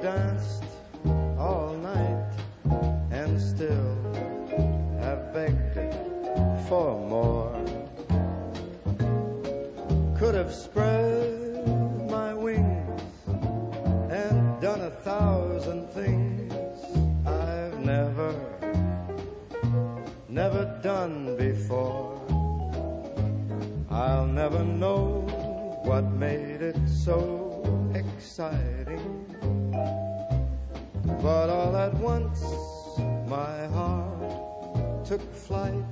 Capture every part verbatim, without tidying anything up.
danced all night and still have begged for more. Could have spread my wings and done a thousand things I've never, never done before. I'll never know what made it so exciting, but all at once my heart took flight.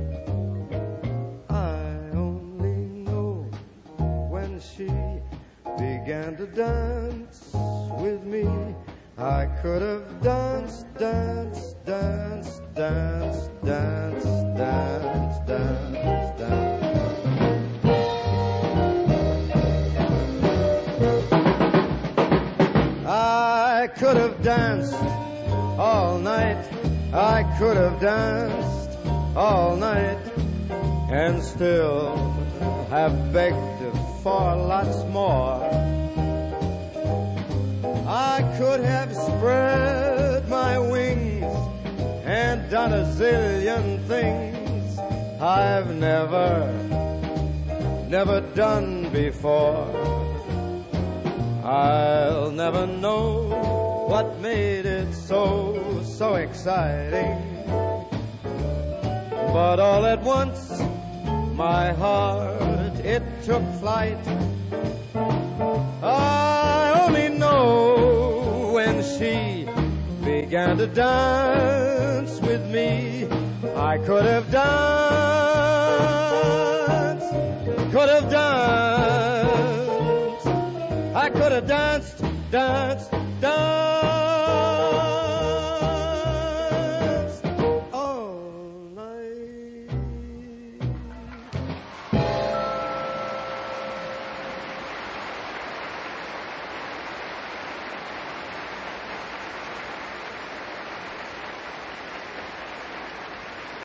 I only know when she began to dance with me, I could have danced, danced, danced, danced, danced, danced, danced, danced. I could have danced all night, I could have danced all night, and still have begged for lots more. I could have spread my wings and done a zillion things I've never, never done before. I'll never know what made it so, so exciting, but all at once my heart, it took flight. I only know when she began to dance with me, I could have danced, could have danced, I could have danced, danced, danced.